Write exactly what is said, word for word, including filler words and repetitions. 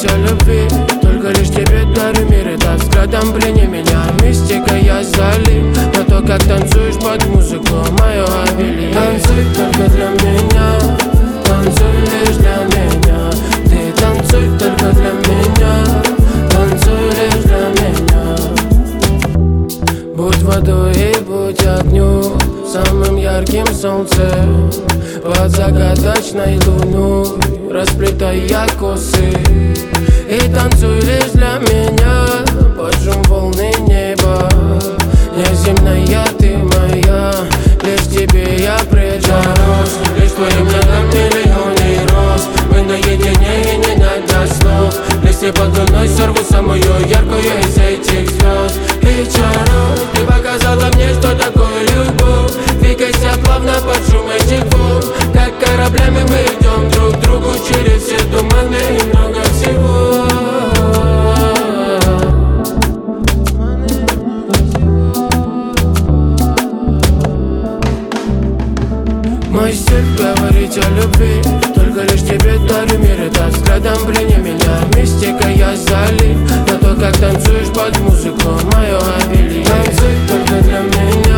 говорить о любви, только лишь тебе дарю мир. Это взглядом плени меня, мистика, я залив на то, как танцуешь под музыку мою обили. Танцуй только для меня, танцуй лишь для меня. Ты танцуй только для меня, танцуй лишь для меня. Будь водой и будь огнем, самым ярким солнцем, под загадочной луной расплетая косы. И танцуй лишь для меня, под шум волны неба. Неземная ты моя, лишь тебе я предан. Лишь твоим рядом миллионы роз, мы наедине и не надо слов. Листья под луной сорву самую яркую из этих звезд. И чаров, ты показала мне, что такое любовь. Двигайся плавно под шум этих волн, как кораблями мы идем друг к другу через все туманы и много всего. Мой стиль говорить о любви, только лишь тебе дарю мир. Это взглядом плени меня, мистика, я залив на то, как танцуешь под музыку мою обили. Танцуй только для меня.